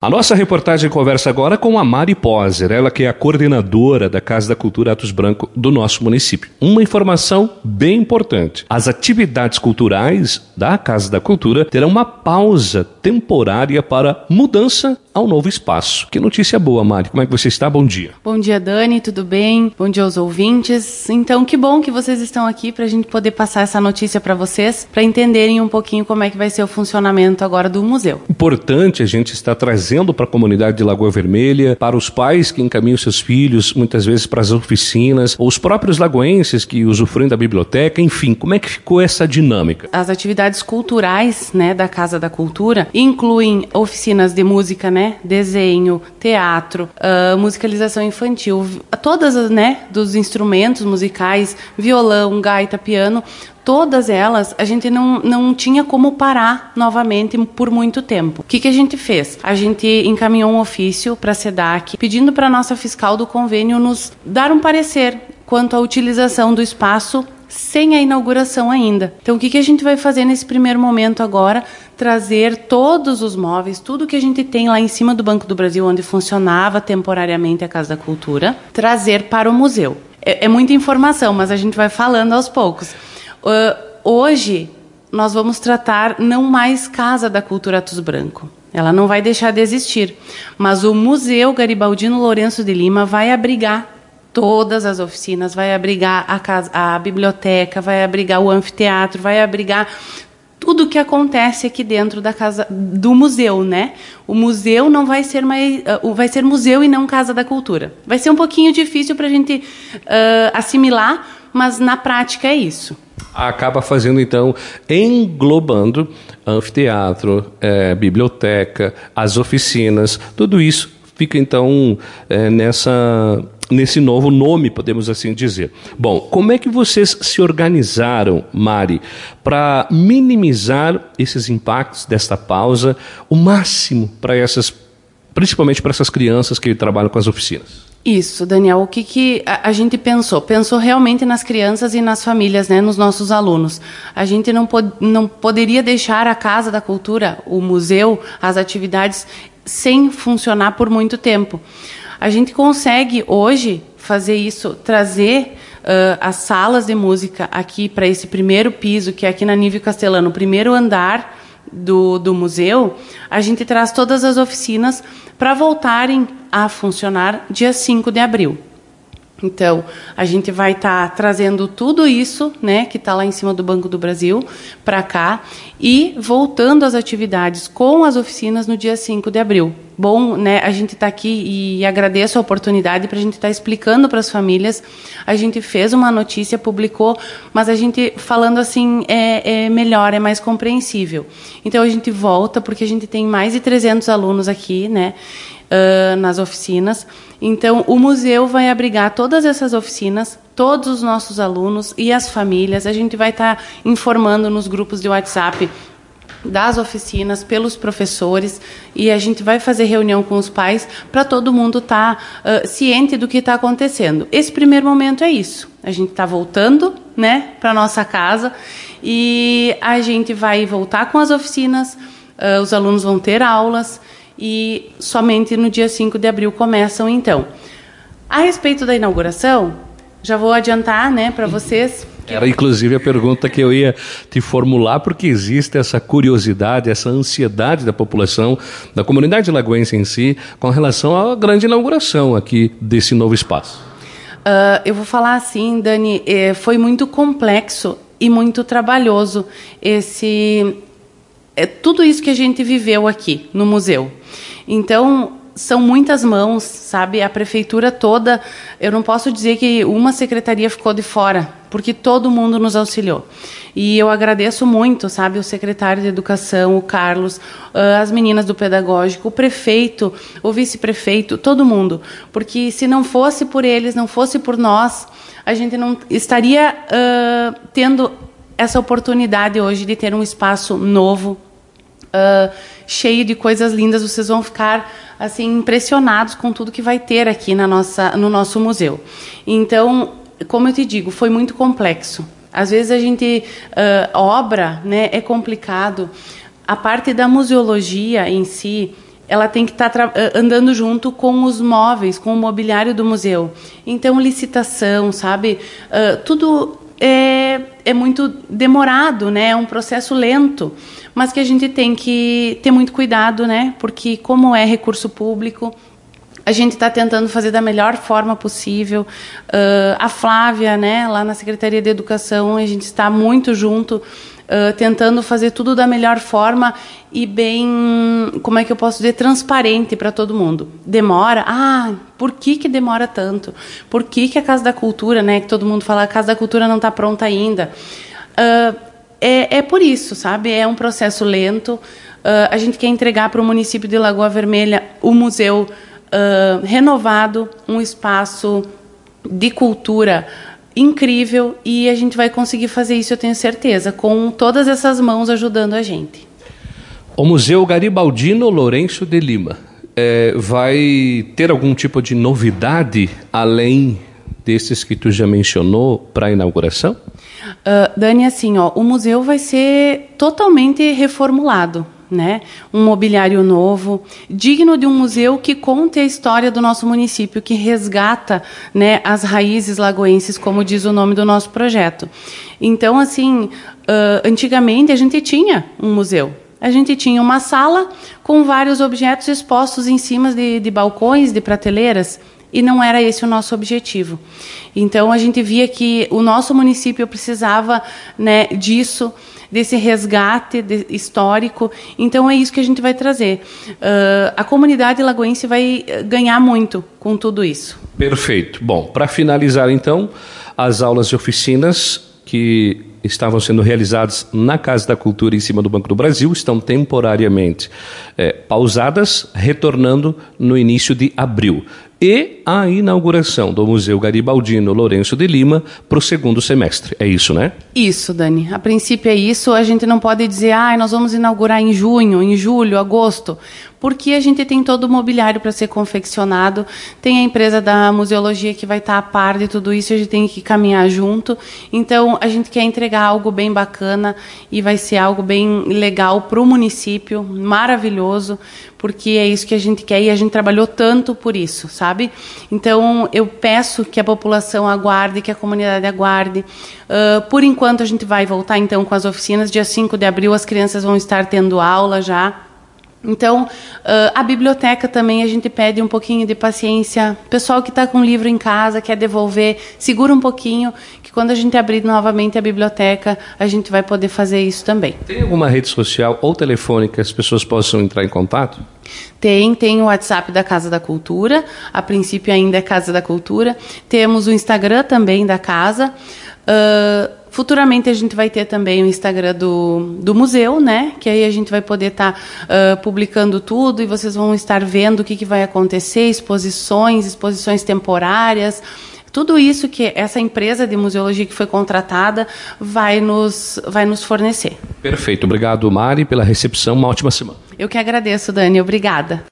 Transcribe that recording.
A nossa reportagem conversa agora com a Mari Poser, ela que é a coordenadora da Casa da Cultura Atos Branco do nosso município. Uma informação bem importante: as atividades culturais da Casa da Cultura terão uma pausa temporária para mudança ao novo espaço. Que notícia boa, Mari. Como é que você está? Bom dia. Bom dia, Dani. Tudo bem? Bom dia aos ouvintes. Então, que bom que vocês estão aqui para a gente poder passar essa notícia para vocês, para entenderem um pouquinho como é que vai ser o funcionamento agora do museu. Importante a gente estar trazendo para a comunidade de Lagoa Vermelha, para os pais que encaminham seus filhos, muitas vezes para as oficinas, ou os próprios lagoenses que usufruem da biblioteca, enfim, como é que ficou essa dinâmica? As atividades culturais, da Casa da Cultura incluem oficinas de música, desenho, teatro, musicalização infantil, todas as, dos instrumentos musicais, violão, gaita, piano, todas elas a gente não tinha como parar novamente por muito tempo. O que a gente fez? A gente encaminhou um ofício para a SEDAC pedindo para a nossa fiscal do convênio nos dar um parecer quanto à utilização do espaço sem a inauguração ainda. Então, o que a gente vai fazer nesse primeiro momento agora? Trazer todos os móveis, tudo que a gente tem lá em cima do Banco do Brasil, onde funcionava temporariamente a Casa da Cultura, trazer para o museu. É muita informação, mas a gente vai falando aos poucos. Hoje, nós vamos tratar não mais Casa da Cultura Atos Branco. Ela não vai deixar de existir, mas o Museu Garibaldino Lourenço de Lima vai abrigar todas as oficinas, vai abrigar a biblioteca, vai abrigar o anfiteatro, vai abrigar tudo o que acontece aqui dentro da casa do museu, O museu não vai ser mais, vai ser museu e não Casa da Cultura. Vai ser um pouquinho difícil para a gente assimilar, mas na prática é isso. Acaba fazendo, então, englobando anfiteatro, biblioteca, as oficinas, tudo isso fica, então, nesse novo nome, podemos assim dizer. Bom, como é que vocês se organizaram, Mari, para minimizar esses impactos desta pausa, o máximo para principalmente para essas crianças que trabalham com as oficinas? Isso, Daniel, o que a gente pensou? Pensou realmente nas crianças e nas famílias, nos nossos alunos. A gente não poderia deixar a Casa da Cultura, o museu, as atividades sem funcionar por muito tempo. A gente consegue hoje fazer isso, trazer as salas de música aqui para esse primeiro piso, que é aqui na Nívio Castelano, o primeiro andar do museu. A gente traz todas as oficinas para voltarem a funcionar dia 5 de abril. Então, a gente vai estar trazendo tudo isso, que está lá em cima do Banco do Brasil, para cá, e voltando às atividades com as oficinas no dia 5 de abril. Bom, a gente está aqui e agradeço a oportunidade para a gente estar explicando para as famílias. A gente fez uma notícia, publicou, mas a gente falando assim é melhor, é mais compreensível. Então, a gente volta, porque a gente tem mais de 300 alunos aqui, nas oficinas. Então, o museu vai abrigar todas essas oficinas, todos os nossos alunos e as famílias. A gente vai estar informando nos grupos de WhatsApp das oficinas, pelos professores, e a gente vai fazer reunião com os pais para todo mundo estar ciente do que está acontecendo. Esse primeiro momento é isso. A gente está voltando, para a nossa casa, e a gente vai voltar com as oficinas, os alunos vão ter aulas, e somente no dia 5 de abril começam, então. A respeito da inauguração, já vou adiantar, para vocês. Era, inclusive, a pergunta que eu ia te formular, porque existe essa curiosidade, essa ansiedade da população, da comunidade lagoense em si, com relação à grande inauguração aqui desse novo espaço. Eu vou falar assim, Dani, foi muito complexo e muito trabalhoso tudo isso que a gente viveu aqui no museu. Então, são muitas mãos, sabe? A prefeitura toda, eu não posso dizer que uma secretaria ficou de fora, porque todo mundo nos auxiliou. E eu agradeço muito, sabe? O secretário de Educação, o Carlos, as meninas do Pedagógico, o prefeito, o vice-prefeito, todo mundo. Porque se não fosse por eles, não fosse por nós, a gente não estaria tendo essa oportunidade hoje de ter um espaço novo, cheio de coisas lindas. Vocês vão ficar assim impressionados com tudo que vai ter aqui no nosso museu. Então, como eu te digo, foi muito complexo. Às vezes a gente obra, é complicado. A parte da museologia em si ela tem que estar andando junto com os móveis, com o mobiliário do museu. Então, licitação, sabe? Tudo é muito demorado, né? É um processo lento, mas que a gente tem que ter muito cuidado, né? Porque como é recurso público, a gente está tentando fazer da melhor forma possível. A Flávia, né, lá na Secretaria de Educação, a gente está muito junto, tentando fazer tudo da melhor forma e bem, como é que eu posso dizer, transparente para todo mundo. Demora? Por que demora tanto? Por que a Casa da Cultura, né, que todo mundo fala, a Casa da Cultura não está pronta ainda? É por isso, sabe? É um processo lento. A gente quer entregar para o município de Lagoa Vermelha o museu renovado, um espaço de cultura incrível, e a gente vai conseguir fazer isso, eu tenho certeza, com todas essas mãos ajudando a gente. O Museu Garibaldino Lourenço de Lima vai ter algum tipo de novidade além desses que tu já mencionou para a inauguração? Dani, assim, o museu vai ser totalmente reformulado, né? Um mobiliário novo, digno de um museu que conte a história do nosso município, que resgata, né, as raízes lagoenses, como diz o nome do nosso projeto. Então, assim, antigamente a gente tinha um museu. A gente tinha uma sala com vários objetos expostos em cima de balcões, de prateleiras, e não era esse o nosso objetivo. Então, a gente via que o nosso município precisava, né, disso, desse resgate histórico. Então, é isso que a gente vai trazer. A comunidade lagoense vai ganhar muito com tudo isso. Perfeito. Bom, para finalizar, então, as aulas e oficinas que estavam sendo realizadas na Casa da Cultura em cima do Banco do Brasil estão temporariamente pausadas, retornando no início de abril. E a inauguração do Museu Garibaldino Lourenço de Lima para o segundo semestre. É isso, né? Isso, Dani. A princípio é isso. A gente não pode dizer, nós vamos inaugurar em junho, em julho, agosto, porque a gente tem todo o mobiliário para ser confeccionado, tem a empresa da museologia que vai estar a par de tudo isso, a gente tem que caminhar junto. Então, a gente quer entregar algo bem bacana e vai ser algo bem legal para o município, maravilhoso, porque é isso que a gente quer e a gente trabalhou tanto por isso, sabe? Então, eu peço que a população aguarde, que a comunidade aguarde. Por enquanto, a gente vai voltar, então, com as oficinas. Dia 5 de abril, as crianças vão estar tendo aula já. Então, a biblioteca também, a gente pede um pouquinho de paciência. Pessoal que está com livro em casa, quer devolver, segura um pouquinho, que quando a gente abrir novamente a biblioteca, a gente vai poder fazer isso também. Tem alguma rede social ou telefone que as pessoas possam entrar em contato? Tem o WhatsApp da Casa da Cultura, a princípio ainda é Casa da Cultura. Temos o Instagram também da casa. Futuramente a gente vai ter também o Instagram do museu, né? Que aí a gente vai poder estar publicando tudo e vocês vão estar vendo o que vai acontecer, exposições temporárias. Tudo isso que essa empresa de museologia que foi contratada vai nos fornecer. Perfeito. Obrigado, Mari, pela recepção. Uma ótima semana. Eu que agradeço, Dani. Obrigada.